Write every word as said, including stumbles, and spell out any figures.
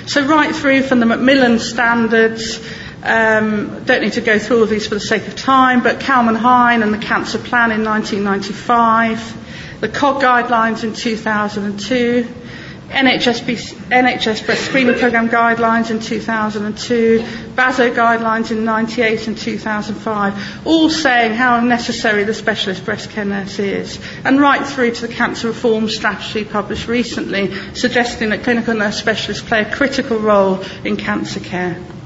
So right through from the Macmillan standards, um, don't need to go through all of these for the sake of time, but Kalman-Hein and the Cancer Plan in nineteen ninety-five, the C O G guidelines in two thousand two, N H S, B, N H S breast screening programme guidelines in two thousand two, B A S O guidelines in ninety-eight and two thousand five, all saying how necessary the specialist breast care nurse is, and right through to the cancer reform strategy published recently, suggesting that clinical nurse specialists play a critical role in cancer care.